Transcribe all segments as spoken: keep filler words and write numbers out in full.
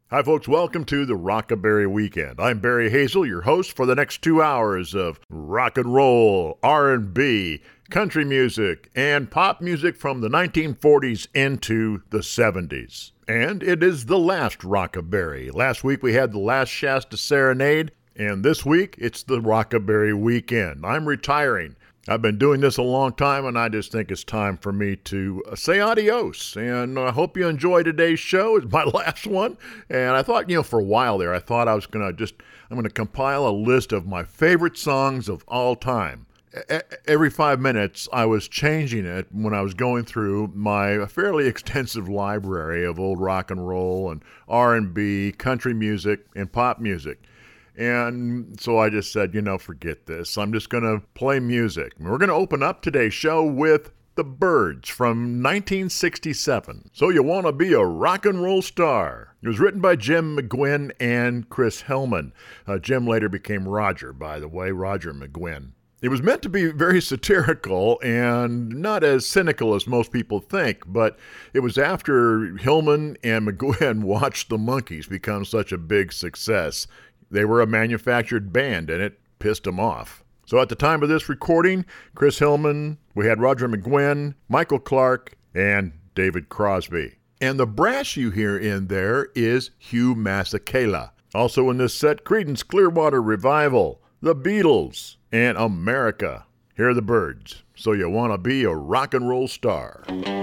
Hi, folks. Welcome to the Rockaberry Weekend. I'm Barry Hazel, your host for the next two hours of rock and roll, R and B, country music, and pop music from the nineteen forties into the seventies. And it is the last Rockaberry. Last week we had the last Shasta Serenade, and this week it's the Rockaberry Weekend. I'm retiring. I've been doing this a long time, and I just think it's time for me to say adios. And I hope you enjoy today's show. It's my last one. And I thought, you know, for a while there, I thought I was going to just, I'm going to compile a list of my favorite songs of all time. E- every five minutes, I was changing it when I was going through my fairly extensive library of old rock and roll and R and B, country music, and pop music. And so I just said, you know, forget this. I'm just going to play music. We're going to open up today's show with The Byrds from nineteen sixty-seven. So You Want to Be a Rock and Roll Star. It was written by Jim McGuinn and Chris Hillman. Uh, Jim later became Roger, by the way, Roger McGuinn. It was meant to be very satirical and not as cynical as most people think, but it was after Hillman and McGuinn watched the Monkees become such a big success. They were a manufactured band, and it pissed them off. So at the time of this recording, Chris Hillman, we had Roger McGuinn, Michael Clarke, and David Crosby. And the brass you hear in there is Hugh Masekela. Also in this set, Creedence Clearwater Revival, The Beatles, and America. Here are the Byrds. So You Want to Be a Rock and Roll Star.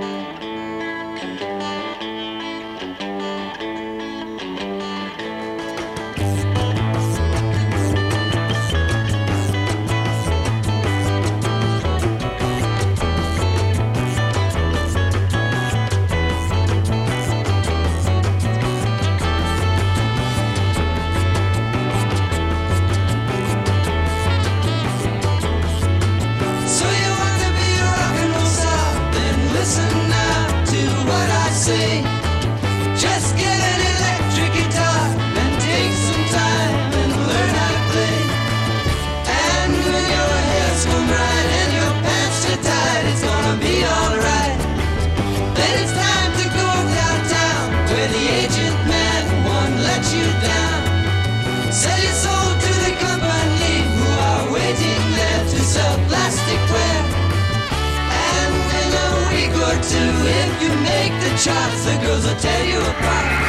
If you make the charts, the girls will tear you apart.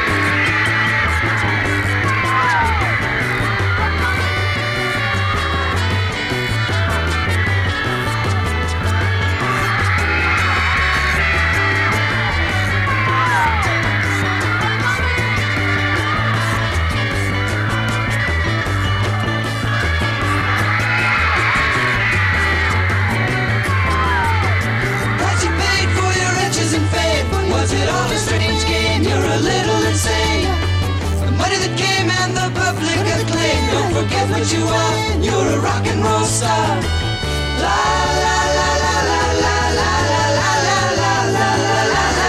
Was it all a strange game? You're a little insane. The money that came and the public acclaim. Don't forget what you are. You're a rock and roll star. La la la la la la la la la la la la la la.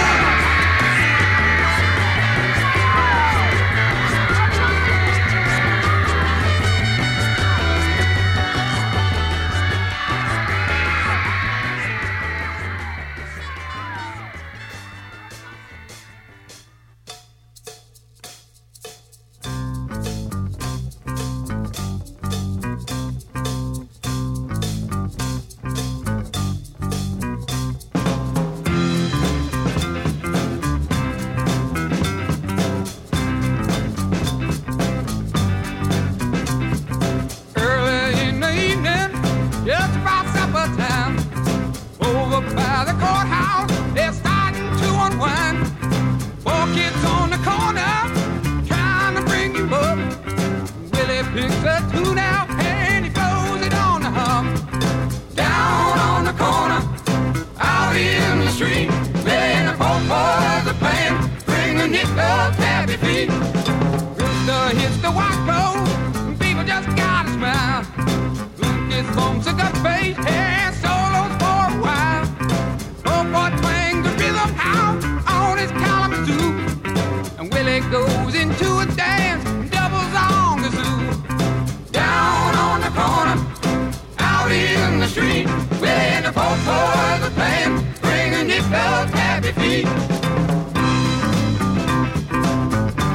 Goes into a dance, doubles on the zoo. Down on the corner, out in the street, we're in the fourth floor of the band, bringing it up happy feet.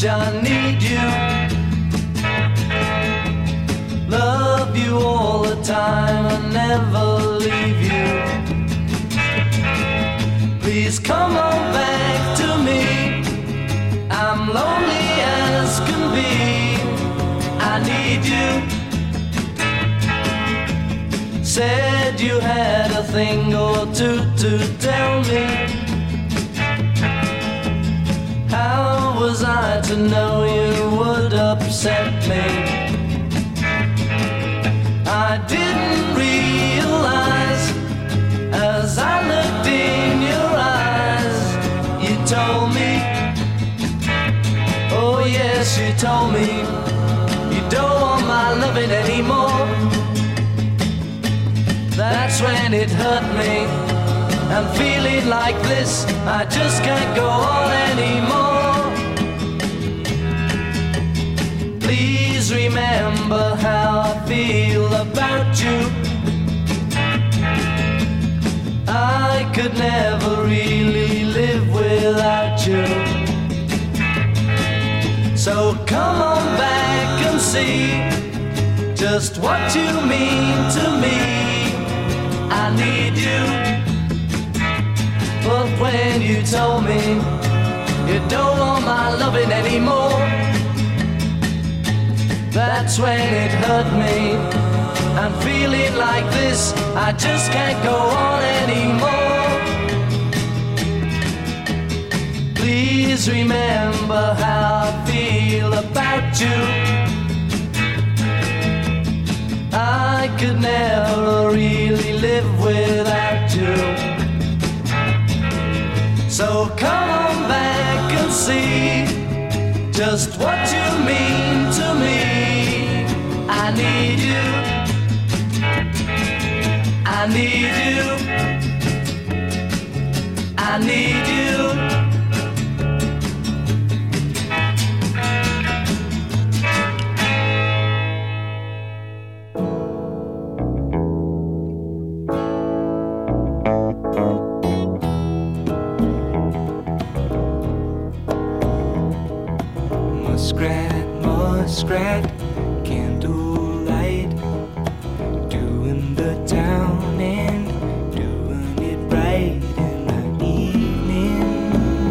much I need you. Love you all the time and never leave you. Please come on back to me. I'm lonely as can be. I need you. Said you had a thing or two to tell me. How was I to know you would upset me? I didn't realize as I looked in your eyes. You told me, oh yes, you told me, you don't want my loving anymore. That's when it hurt me. I'm feeling like this, I just can't go on anymore. Please remember how I feel about you. I could never really live without you. So come on back and see just what you mean to me. I need you. But when you told me you don't want my loving anymore, that's when it hurt me. I'm feeling like this, I just can't go on anymore. Please remember how I feel about you. I could never really live without you. So come on back and see just what you mean to me. I need you. I need you. I need you. Muskrat, muskrat, candlelight, doing the town and doing it right in the evening.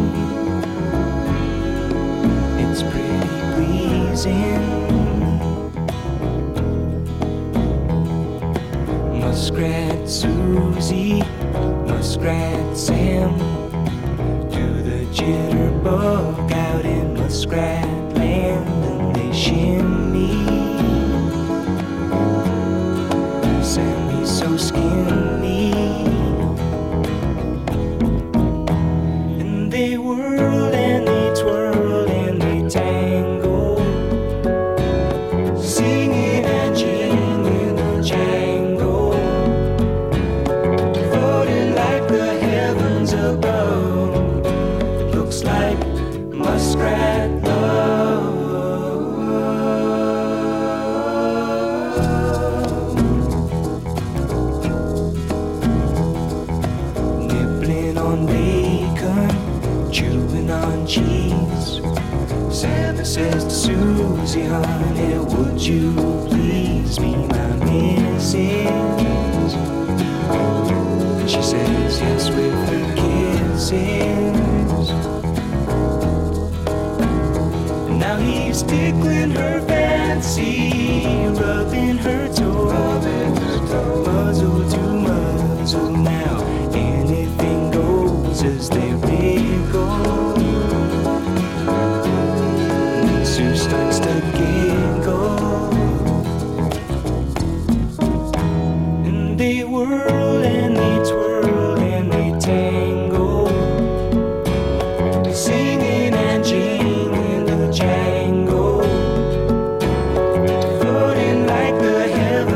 It's pretty pleasing. Muskrat Susie, Muskrat Sam, do the jitterbug out in Muskrat land, and they shimmy. Sammy's so skinny, and they whirl and they twirl and they tangle, singing and jingling a jangle, floating like the heavens above. Looks like muskrat love. Nibbling on bacon, chewing on cheese. Santa says to Susie, honey, would you please be my missus? She says yes with her kisses. Now he's tickling her fancy, rubbing her toes, muzzle to muzzle. Now anything goes as they wriggle. Sue starts to giggle, and they whirl and they twirl and they tangle, singing and jingling the jangle, floating like the heavens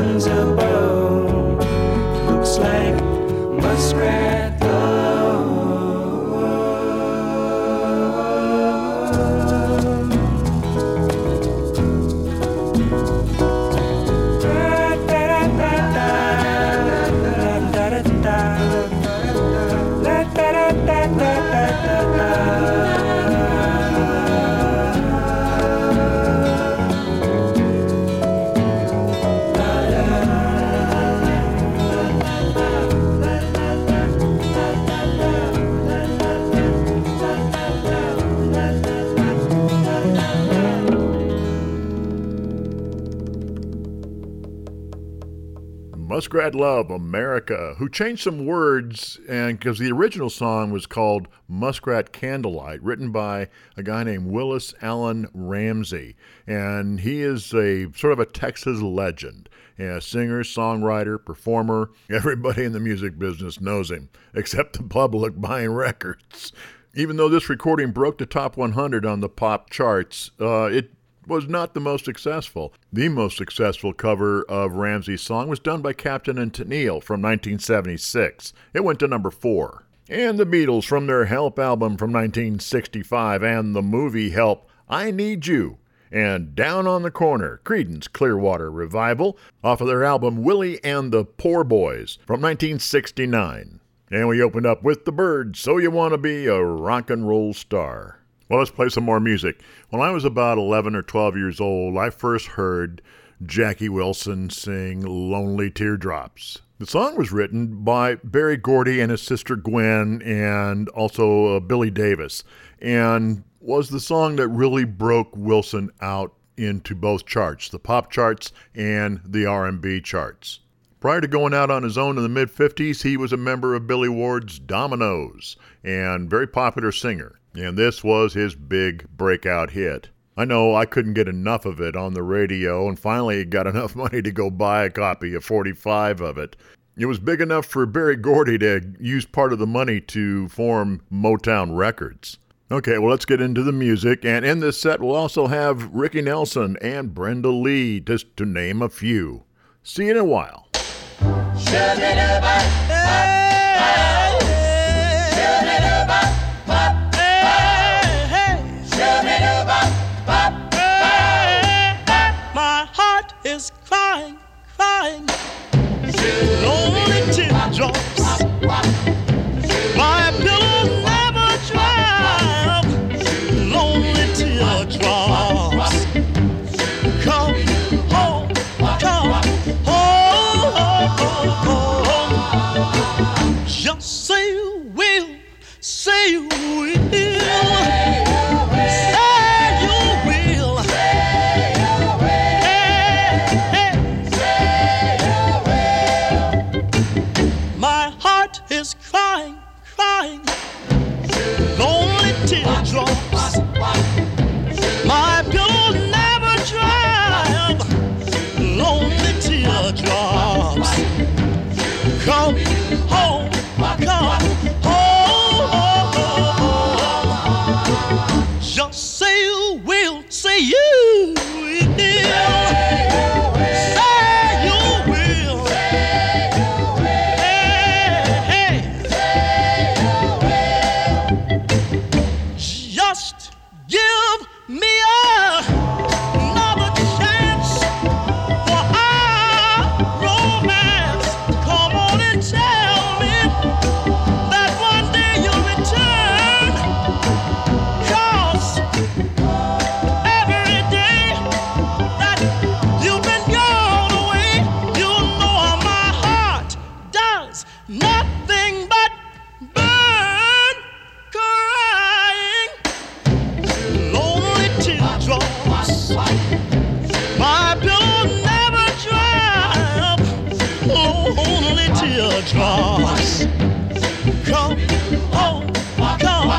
Muskrat Love, America, who changed some words, and because the original song was called Muskrat Candlelight, written by a guy named Willis Allen Ramsey, and he is a sort of a Texas legend. Yeah, singer, songwriter, performer. Everybody in the music business knows him, except the public buying records. Even though this recording broke the top one hundred on the pop charts, uh, it was not the most successful. The most successful cover of Ramsey's song was done by Captain and Tennille from nineteen seventy-six. It went to number four. And the Beatles from their Help album from nineteen sixty-five and the movie Help, I Need You. And Down on the Corner, Creedence Clearwater Revival, off of their album Willie and the Poor Boys from nineteen sixty-nine. And we opened up with The Byrds, So You Want to Be a Rock and Roll Star. Well, let's play some more music. When I was about eleven or twelve years old, I first heard Jackie Wilson sing Lonely Teardrops. The song was written by Berry Gordy and his sister Gwen and also uh, Billy Davis, and was the song that really broke Wilson out into both charts, the pop charts and the R and B charts. Prior to going out on his own in the mid-fifties, he was a member of Billy Ward's Dominoes and very popular singer. And this was his big breakout hit. I know I couldn't get enough of it on the radio, and finally got enough money to go buy a copy of forty-five of it. It was big enough for Berry Gordy to use part of the money to form Motown Records. Okay, well, let's get into the music, and in this set we'll also have Ricky Nelson and Brenda Lee, just to name a few. See you in a while. My heart is crying, crying, lonely teardrops. My pillow never dry, lonely teardrops. Come home, come home. Just say you will, say you will. Is crying, crying, lonely teardrops. My pillow never dry, lonely teardrops. Come home, come home. Just say you will, say you will. Teardrops. Come home, come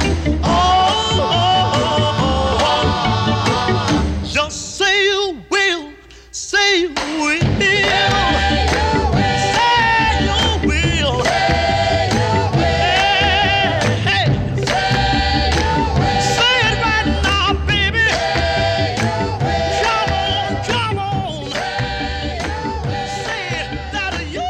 home. Just say you will, say you will. Say you will. Hey, say it right now, baby. Come on, come on. Say that you.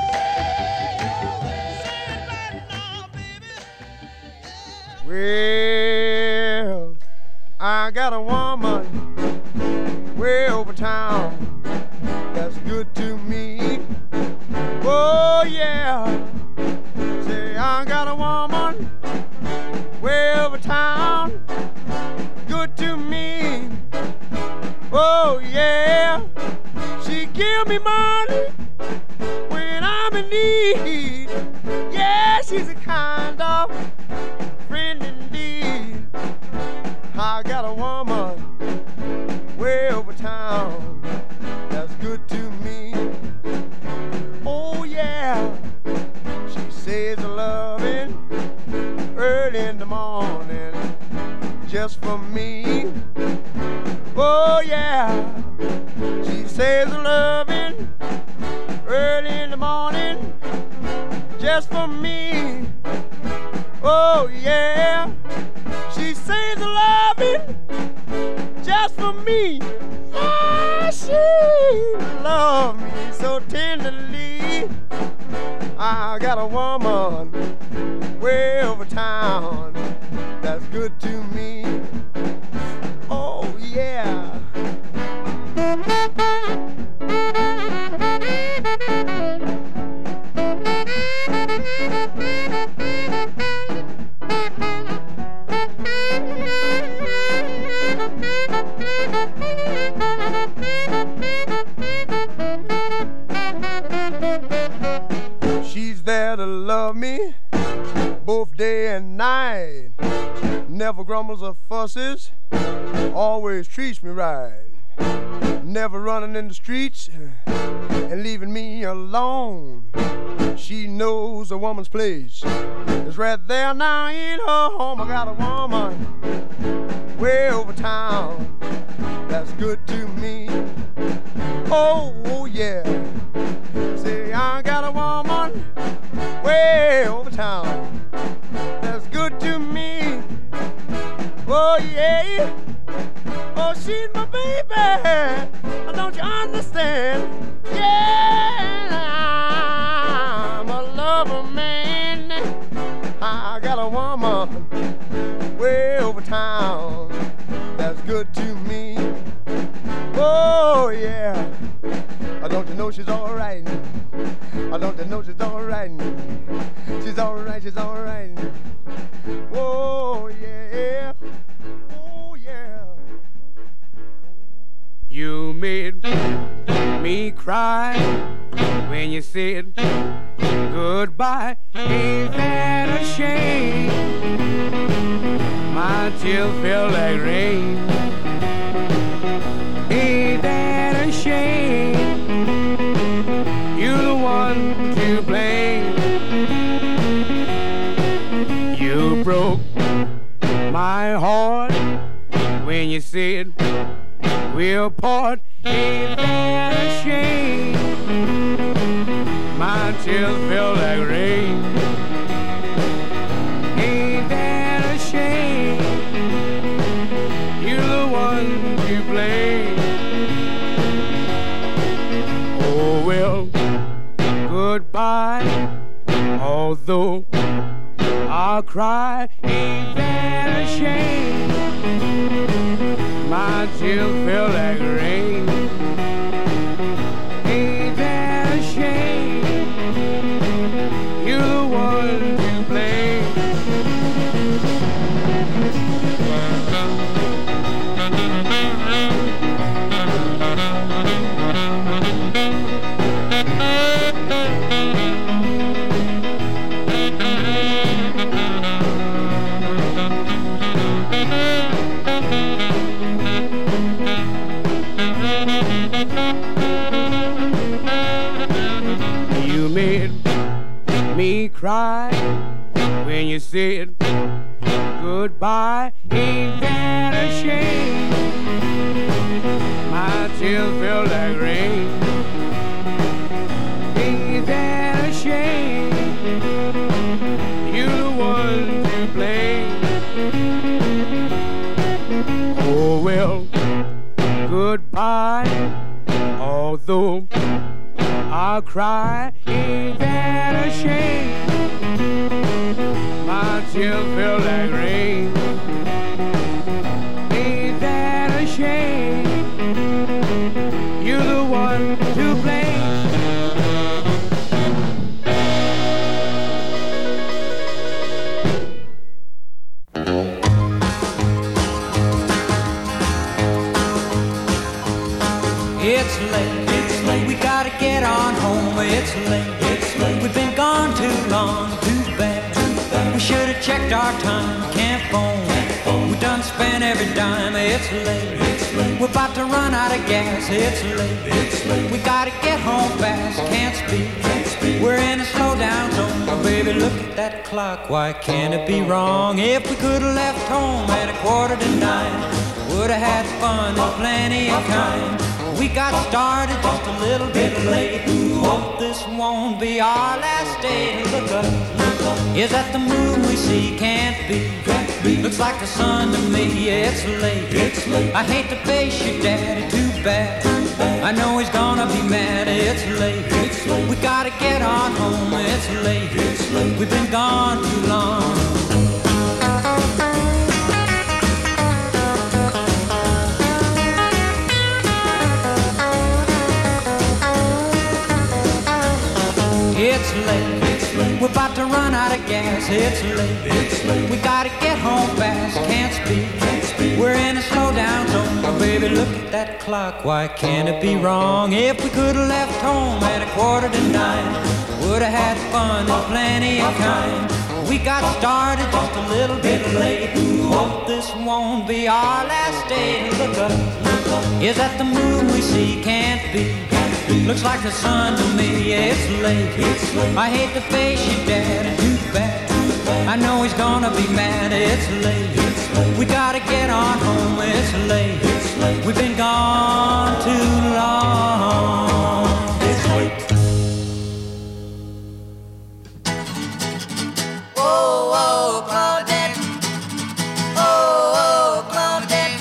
Well, I got a woman way over town that's good to me. Oh yeah, say I got a woman way over town, good to me. Oh yeah, she give me money when I'm in need. Yeah, she's a kind of friend indeed. I got a woman way over town that's good to me. Oh, for me. Oh yeah, she says loving early in the morning just for me. Oh yeah, she says loving just for me. Yeah, she loves me so tenderly. I got a woman way over town that's good to me. Oh yeah. She's there to love me both day and night. Never grumbles or fusses, always treats me right. Never running in the streets and leaving me alone. She knows a woman's place is right there now in her home. I got a woman way over town that's good to me. Oh, oh yeah. Say I got a woman way over town that's good to me. Oh yeah. Oh, she's my baby. Don't you understand? Yeah, I'm a lover man. I got a woman way over town that's good to me. Oh yeah. Don't you know she's all right? Don't you know she's all right? She's all right, she's all right. Oh yeah. Oh yeah. You made me cry when you said goodbye. Ain't that a shame? My tears feel like rain. Ain't that a shame? You're the one to blame. You broke my heart when you said we'll part. Ain't that a shame? My tears feel like rain. Ain't that a shame? You're the one to blame. Oh well, goodbye. Although I'll cry, ain't that a shame? My tears feel like rain. Ain't that a shame? You're the one to blame. You made me cry when you said goodbye. Ain't that a shame? My tears feel like rain. Ain't that a shame? You're the one to blame. Oh well, goodbye. Although I'll cry, ain't that a shame? My tears feel like rain. Ain't that a shame? You're the one to blame. It's late, it's late, we gotta get on home. It's late, it's late, we've been gone too long. Too bad, too bad. We should have checked our time, can't phone, can't phone. We done spent every dime. It's late, it's late, we're about to run out of gas. It's late, it's late, we gotta get home fast, can't speak, can't speak. We're in a slow down zone, baby. baby, look at that clock. Why can't it be wrong? If we could have left home at a quarter to nine, would have had fun and plenty of kind. We got started just a little bit late. Hope this won't be our last day. Look up, look up. Is that the moon we see? Can't be. Looks like the sun to me. Yeah, it's late. It's late. I hate to face your daddy, too bad. I know he's gonna be mad. It's late. It's late. We gotta get on home. It's late. It's late. We've been gone too long. It's late. It's late. We're about to run out of gas. It's late. It's late. We gotta get home fast. Can't speak. Can't speak. We're in a slow down zone. Oh, baby, look at that clock. Why can't it be wrong? If we could have left home at a quarter to nine, would have had fun and plenty of kind. We got started just a little bit late. Hope this won't be our last day. Look up, look up. Is that the moon we see? Can't be. Looks like the sun to me. It's late. It's late. I hate to face your daddy, too bad. I know he's gonna be mad. It's late. It's late. We gotta get on home. It's late. It's late. We've been gone too long. It's late. Oh, oh, Claudette. Oh, oh, Claudette.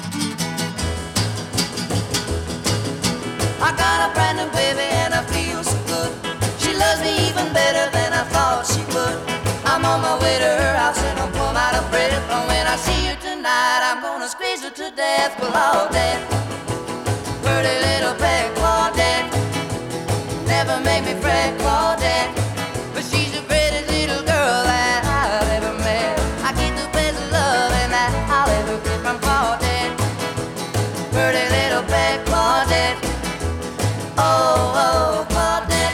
I got a brand new baby and I feel so good. She loves me even better than I thought she would. I'm on my way to her house and I'm plumb out of breath. And when I see her tonight, I'm gonna squeeze her to death. Claudette, pretty little pet Claudette, never make me fret Claudette, but she's the greatest little girl that I've ever met. I get the best love and that I'll ever get from Claudette, pretty little pet Claudette. Oh, oh, Claudette.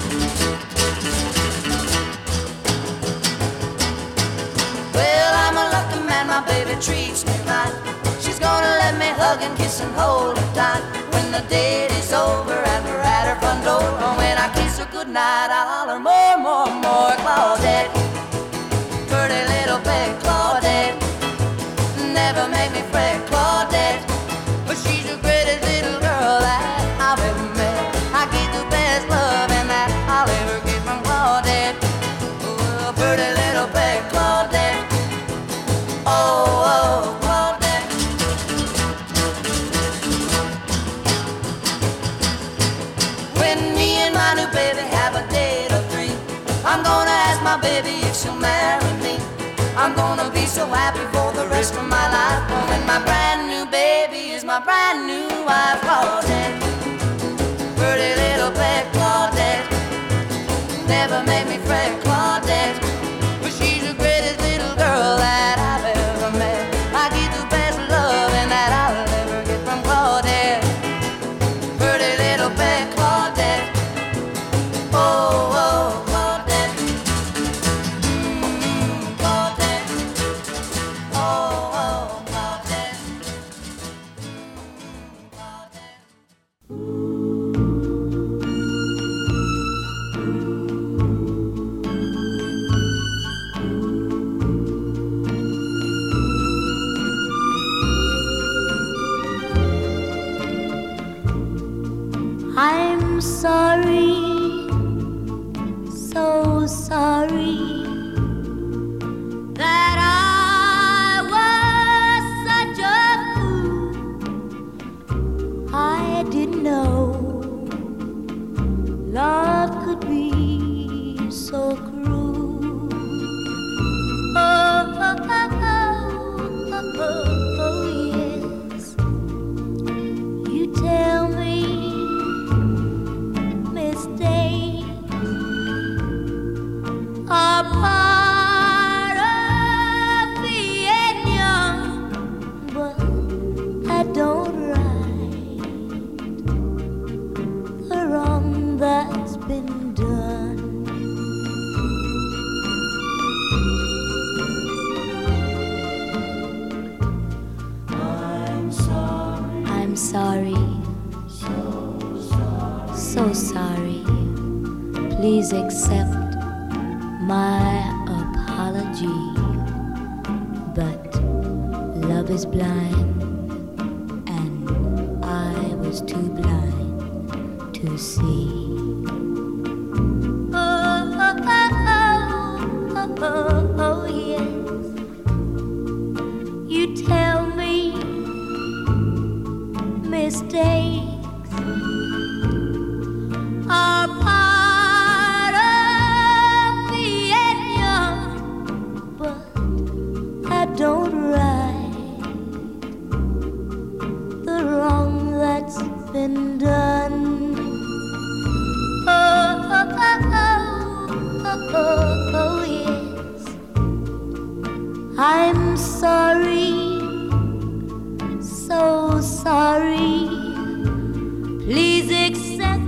Well, I'm a lucky man, my baby treats me right. She's gonna let me hug and kiss and hold her tight. When the date is over and we're at her front door, and when I kiss her goodnight, I'll holler more, more, more. Claudette, pretty little pet Claudette, never make me fret Claudette, but she's the greatest little girl that I've ever met. I get the best love and that I'll ever get from Claudette. Oh, pretty little pet Claudette. Oh, oh, Claudette. When me and my new baby have a date of three, I'm gonna ask my baby if she'll marry me. I'm gonna be so happy for the rest of my life. Oh, when my brand new baby is my brand new wife. Claudette, pretty little pet Claudette, never make me fret Claudette, but she's the greatest little girl that I've ever met. I get the best love and that I'll ever get from Claudette, pretty little pet Claudette. Oh, oh, Claudette. Mm, Claudette. Oh, oh, Claudette. Mm, Claudette. I'm sorry, so sorry that I was such a fool. I didn't know love could be so cruel. Oh, oh, oh, oh, oh, oh, yes. You tell me a part of being young, but I don't right the wrong that's been done. I'm sorry, I'm sorry, so sorry, so sorry. Please accept my apology, but love is blind, and I was too blind to see. Oh, oh, oh, oh, oh, oh, yes. You tell me mistakes are part of being young, but I don't right the wrong that's been done. Oh, oh, oh, oh, oh, oh, yes. I'm sorry, so sorry. Please accept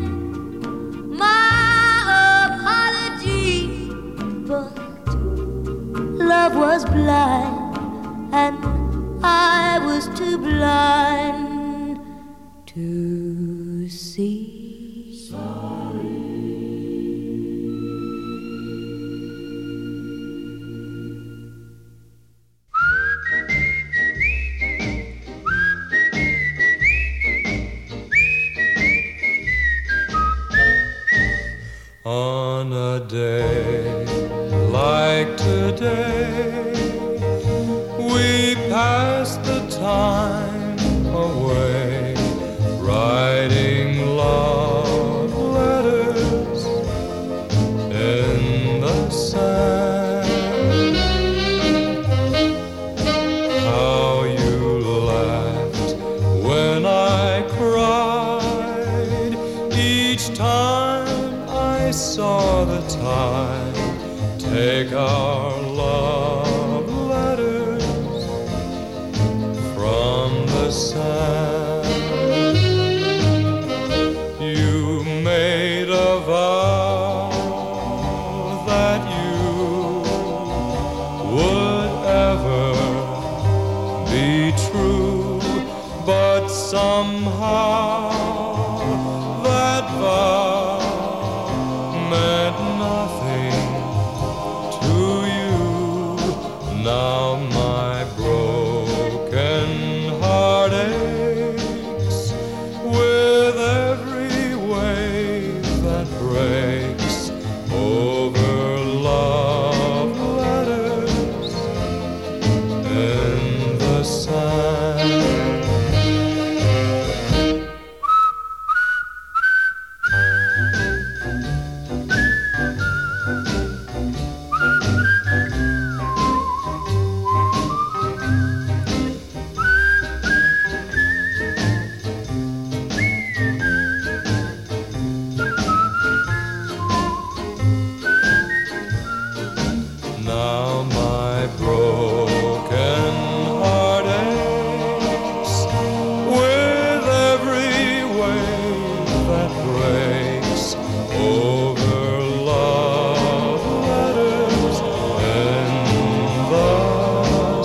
my apology, but love was blind, and I was too blind to see. On a day like today, we pass the time away, writing love letters in the sand. How you laughed when I cried each time I saw the tide take our love letters from the sand. You made a vow that you would ever be true, but somehow that vow meant nothing to you. Now my broken heart aches with every wave that breaks over love letters in the sand. Now my broken heart aches with every wave that breaks over love letters in the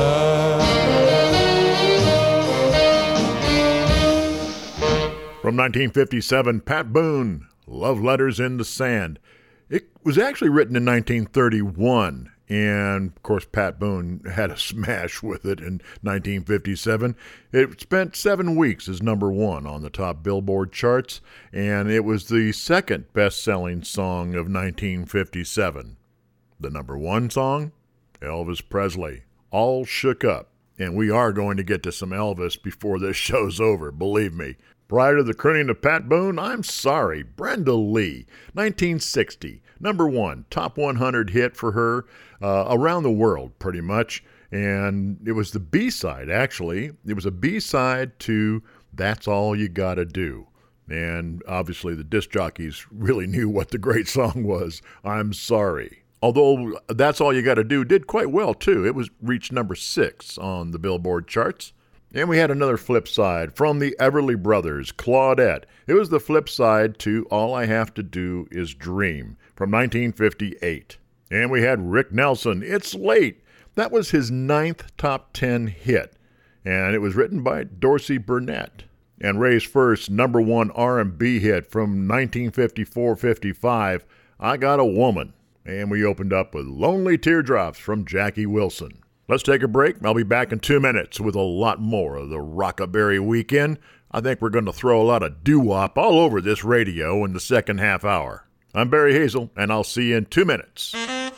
sand. From nineteen fifty-seven, Pat Boone, Love Letters in the Sand. It was actually written in nineteen thirty-one, and of course Pat Boone had a smash with it in nineteen fifty-seven. It spent seven weeks as number one on the top Billboard charts, and it was the second best-selling song of nineteen fifty-seven. The number one song? Elvis Presley, All Shook Up. And we are going to get to some Elvis before this show's over, believe me. Prior to the crooning of Pat Boone, I'm Sorry, Brenda Lee, nineteen sixty, number one, top one hundred hit for her uh, around the world, pretty much. And it was the B-side, actually. It was a B-side to That's All You Gotta Do. And obviously the disc jockeys really knew what the great song was, I'm Sorry. Although That's All You Gotta Do did quite well, too. It was reached number six on the Billboard charts. And we had another flip side from the Everly Brothers, Claudette. It was the flip side to All I Have to Do Is Dream from nineteen fifty-eight. And we had Rick Nelson, It's Late. That was his ninth top ten hit. And it was written by Dorsey Burnett. And Ray's first number one R and B hit from nineteen fifty-four fifty-five, I Got a Woman. And we opened up with Lonely Teardrops from Jackie Wilson. Let's take a break. I'll be back in two minutes with a lot more of the Rockaberry Weekend. I think we're going to throw a lot of doo-wop all over this radio in the second half hour. I'm Barry Hazel, and I'll see you in two minutes.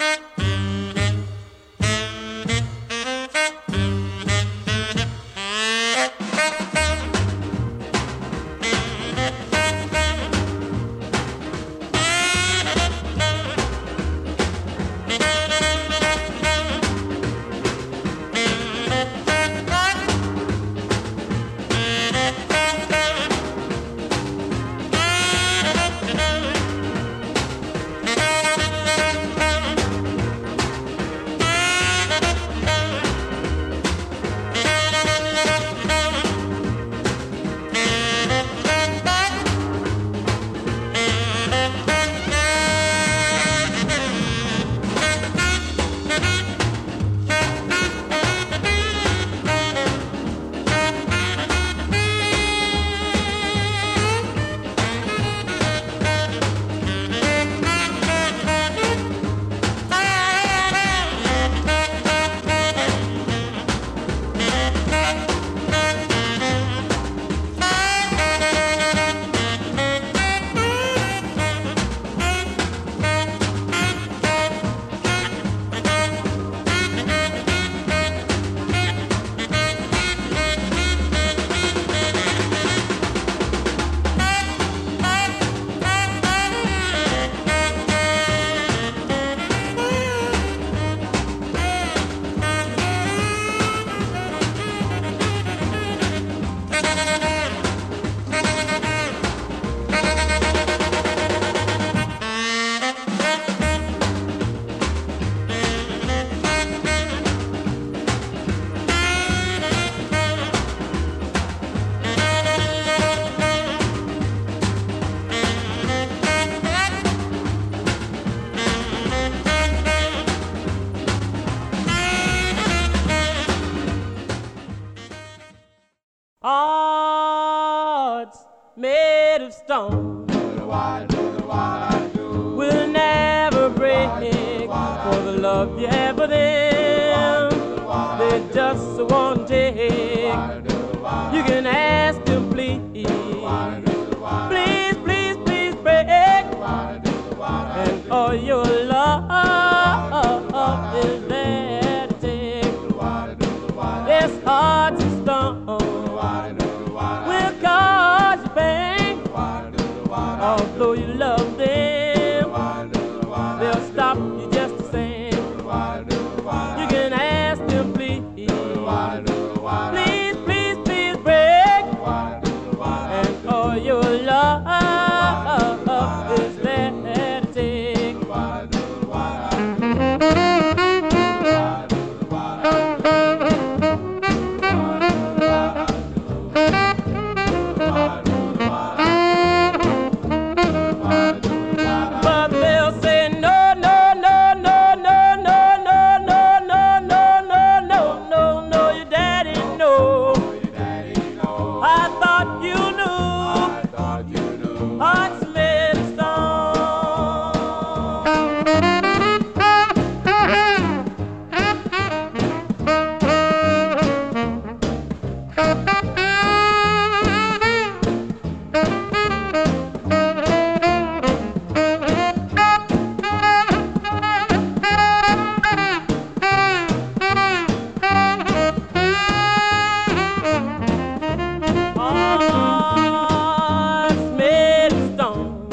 Hearts made of stone will never break for the love you have for them. They just won't take. You can ask them, please, please, please, please break. And all your love is there to take. This heart's of stone will cause you pain. Although you love them, they'll stop you just the same. You can ask them, please, please, please, please break. And all your love is there to take. But they'll say no, no, no, no, no, no, no, no, no, no, no, no, no, no, your daddy know. I thought you knew. Hearts made of hearts made of stone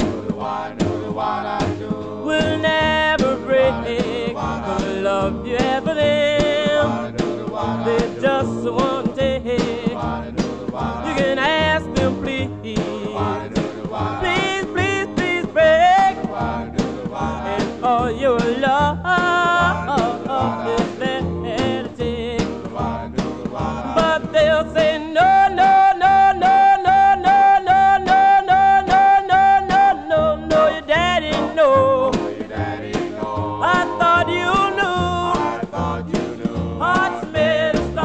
will never break. Gonna love you have for them. They just won't take. You can ask them, please, please, please, please break. And all your love is there to take. But they'll say no, no, no, no, no, no, no, no, no, no, no, no, no, no, your daddy know. I thought you knew. Hearts made of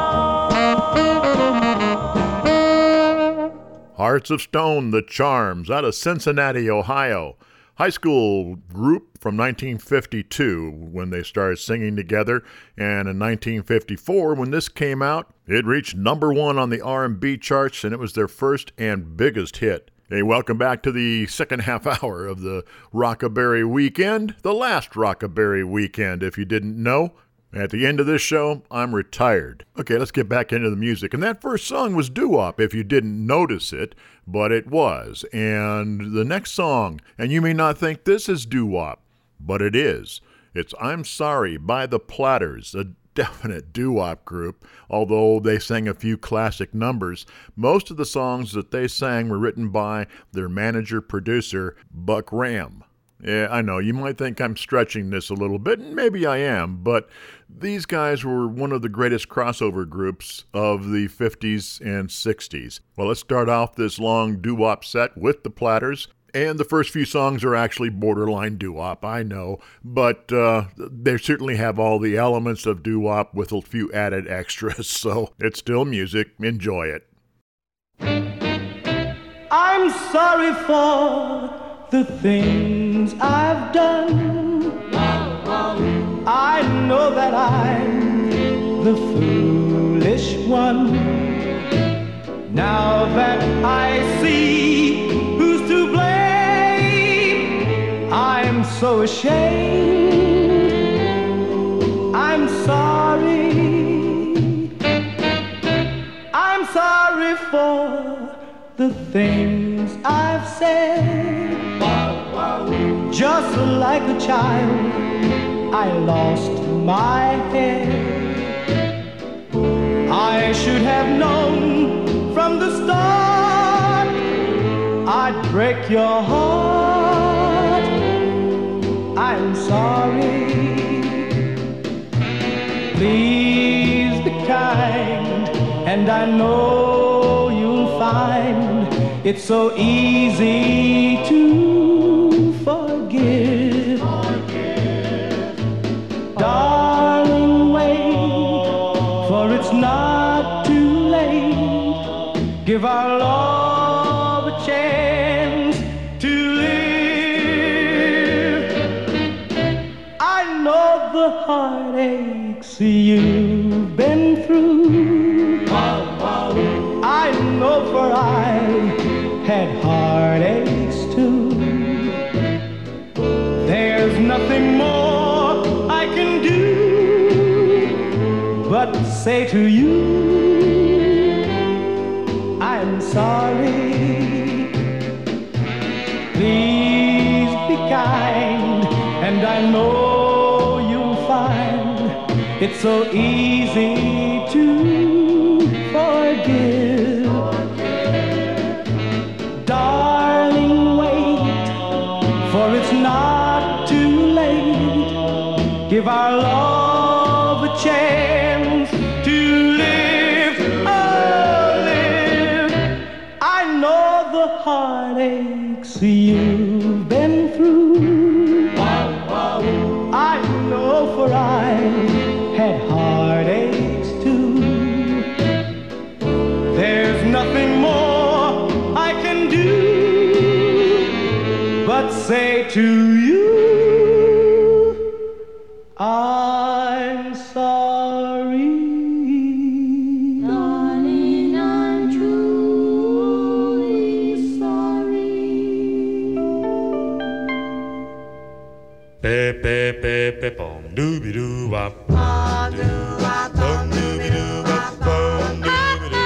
stone. Hearts of Stone, The Charms, out of Cincinnati, Ohio. high school group from nineteen fifty-two when they started singing together, and in nineteen fifty-four when this came out, it reached number one on the R and B charts, and it was their first and biggest hit. Hey, welcome back to the second half hour of the Rockaberry Weekend, the last Rockaberry Weekend, if you didn't know. At the end of this show, I'm retired. Okay, let's get back into the music. And that first song was doo-wop, if you didn't notice it, but it was. And the next song, and you may not think this is doo-wop, but it is. It's I'm Sorry by the Platters, a definite doo-wop group. Although they sang a few classic numbers, most of the songs that they sang were written by their manager-producer, Buck Ram. Yeah, I know, you might think I'm stretching this a little bit, and maybe I am, but these guys were one of the greatest crossover groups of the fifties and sixties. Well, let's start off this long doo-wop set with the Platters, and the first few songs are actually borderline doo-wop, I know, but uh, they certainly have all the elements of doo-wop with a few added extras, so it's still music. Enjoy it. I'm sorry for the things I've done. I know that I'm the foolish one. Now that I see who's to blame, I'm so ashamed. I'm sorry. I'm sorry for the things I've said. Just like a child, I lost my head. I should have known from the start I'd break your heart. I'm sorry. Please be kind, and I know you'll find it's so easy to forgive. Forgive. Darling, wait, for it's not too late. Give our love a chance to live. I know the heartaches you've been through. I know, for I've had heartaches too. There's nothing more I can do but say to you, I'm sorry. Please be kind, and I know you'll find it's so easy to forgive. Darling, wait, for it's not too late. Give our love a chance to live, oh, live. I know the heartaches you've been through. I know, for I've had heartaches too. There's nothing more I can do but say to you, I'm sorry. Darling, I'm truly sorry. Pe pe pe pe pom dooby doo wop. Bum dooby doo wop. Bum dooby doo.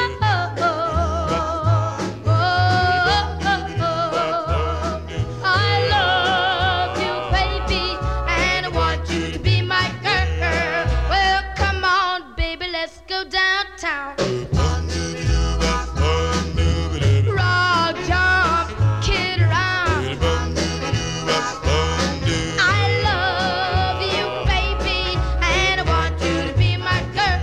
I love you, baby, and I want you to be my girl.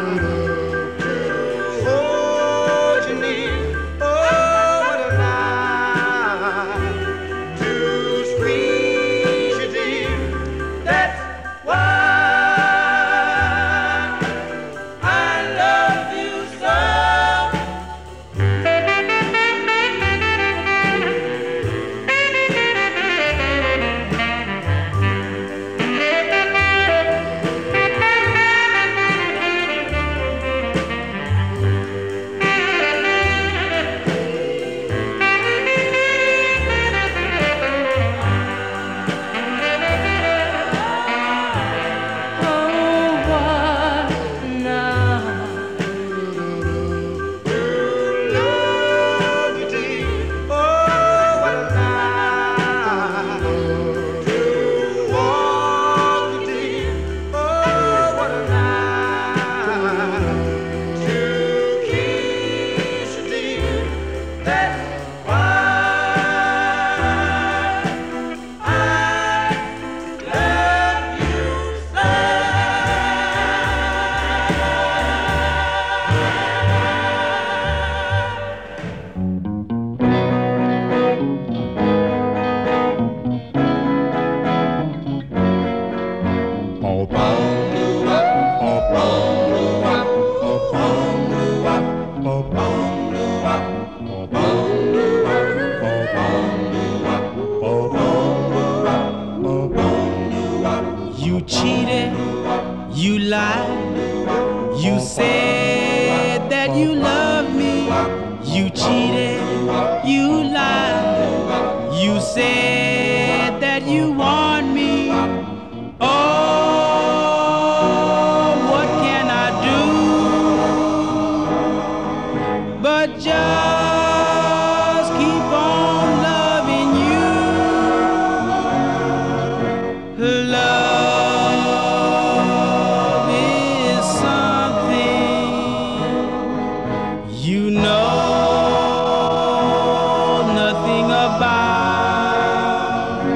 You cheated, you lied, you said that you loved me. You cheated, you lied, you said that you want me. Oh, what can I do but just keep on loving you? Love is something you know nothing about.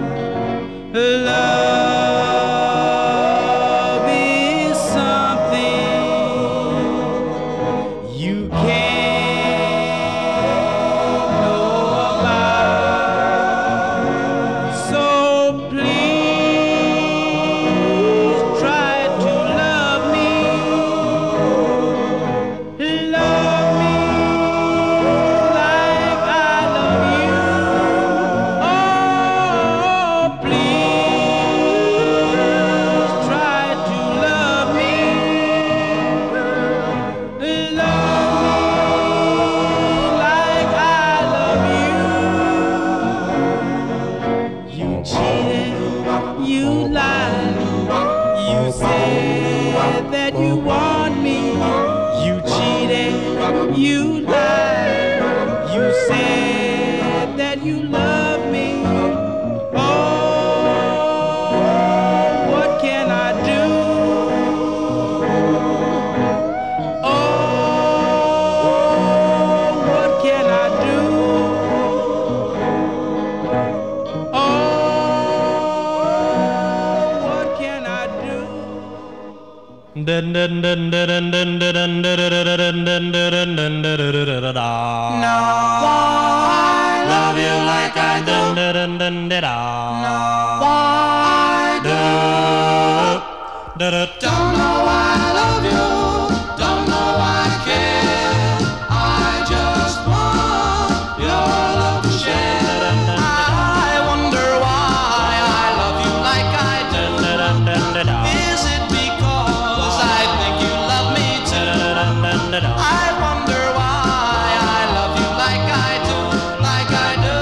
Love is something you can't know about. So please try to love me. Love me like I love you. Oh, please try to love me. Love me like I love you. You cheated, you lied, you said that you want me. You cheated, you lied, you said that you love me. Oh, what can I do? Oh, what can I do? Oh, what can I do? I love you like I do. Why do? Don't know why I love you. Don't know why I care. I just want your love to share. I wonder why I love you like I do. Is it because I think you love me too? I wonder why I love you like I do, like I do.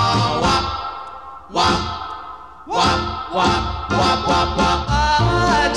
Wop, wop, wop, wop, wop, wop. I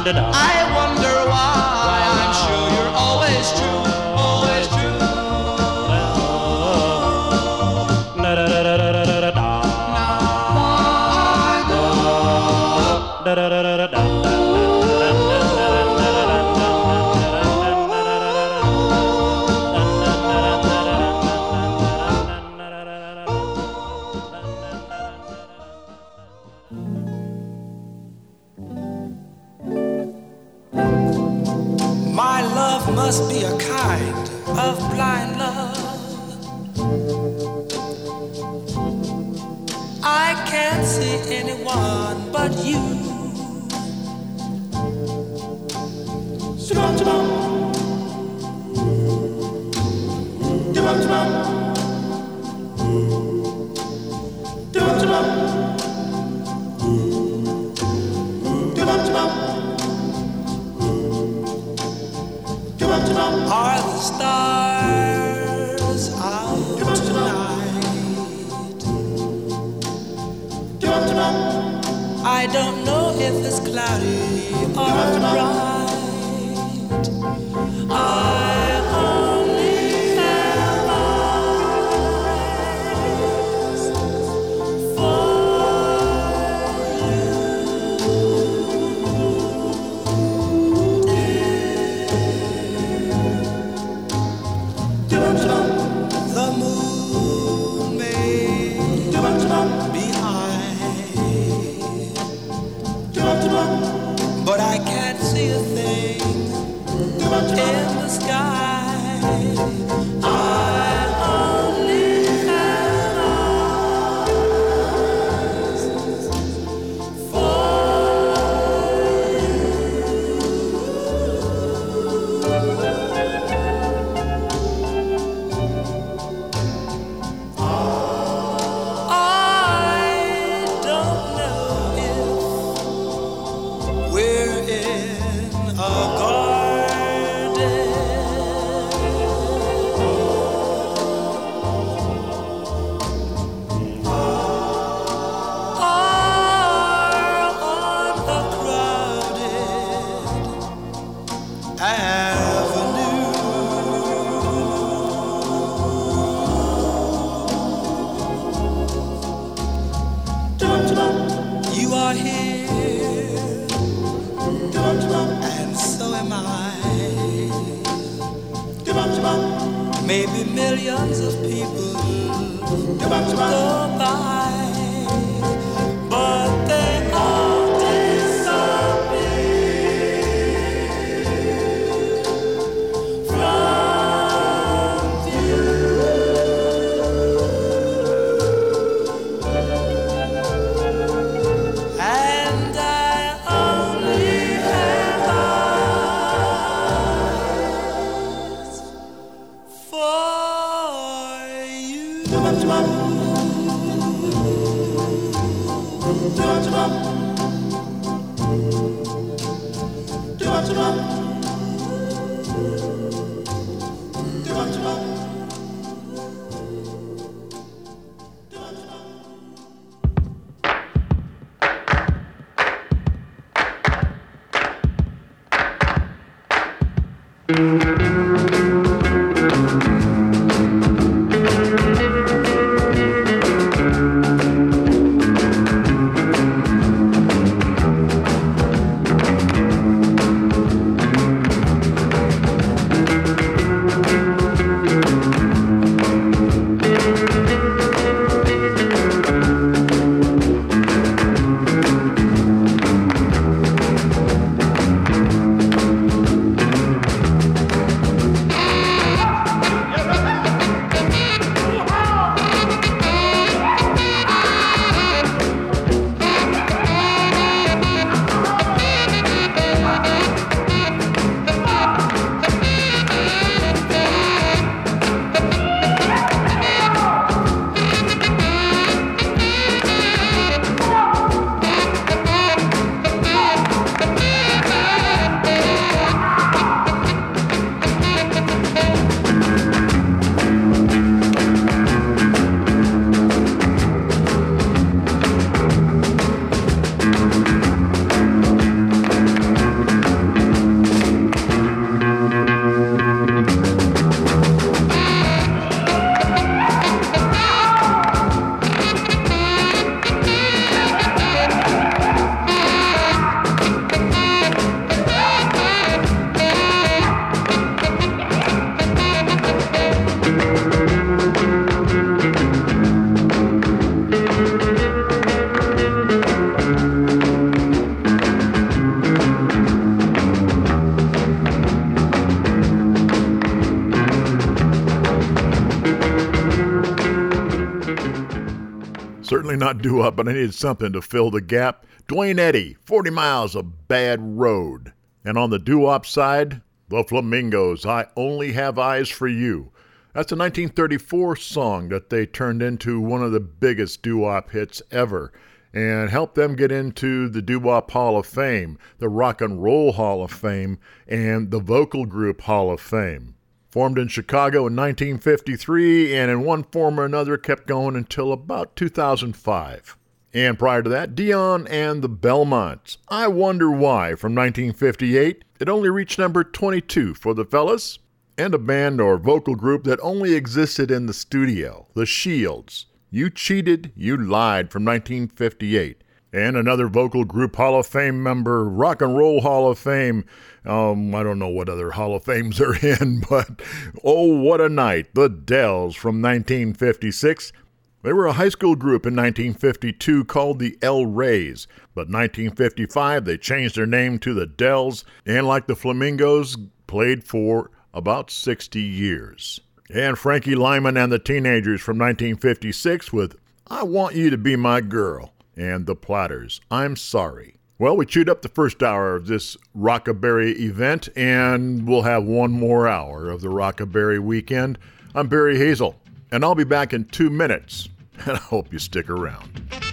I wonder why. I'm sure you're always true, always true. My love must be a kind of blind love. I can't see anyone but you. Shabam, shabam. Shabam, shabam. Shabam, shabam. Shabam, shabam. Are the stars out tonight? I don't know if it's cloudy or bright. I only have eyes for the moon may be high, but I can't see a thing in the sky. I only have eyes for maybe millions of people go by, but they all disappear from view. And I only have eyes for you. Certainly not doo-wop, but I needed something to fill the gap. Dwayne Eddy, forty miles of Bad Road. And on the doo-wop side, the Flamingos, I Only Have Eyes for You. That's a nineteen thirty-four song that they turned into one of the biggest doo-wop hits ever and helped them get into the Doo-Wop Hall of Fame, the Rock and Roll Hall of Fame, and the Vocal Group Hall of Fame. Formed in Chicago in nineteen fifty-three and in one form or another kept going until about two thousand five. And prior to that, Dion and the Belmonts. I Wonder Why from nineteen fifty-eight. It only reached number twenty-two for the fellas. And a band or vocal group that only existed in the studio, the Shields. You Cheated, You Lied from nineteen fifty-eight. And another vocal group Hall of Fame member, Rock and Roll Hall of Fame. Um, I don't know what other Hall of Fames are in, but oh, what a night. The Dells from nineteen fifty-six. They were a high school group in nineteen fifty-two called the El Rays, but nineteen fifty-five they changed their name to the Dells, and like the Flamingos, played for about sixty years. And Frankie Lyman and the Teenagers from nineteen fifty-six with I Want You to Be My Girl, and the Platters, I'm Sorry. Well, we chewed up the first hour of this Rockaberry event, and we'll have one more hour of the Rockaberry weekend. I'm Barry Hazel, and I'll be back in two minutes, and I hope you stick around.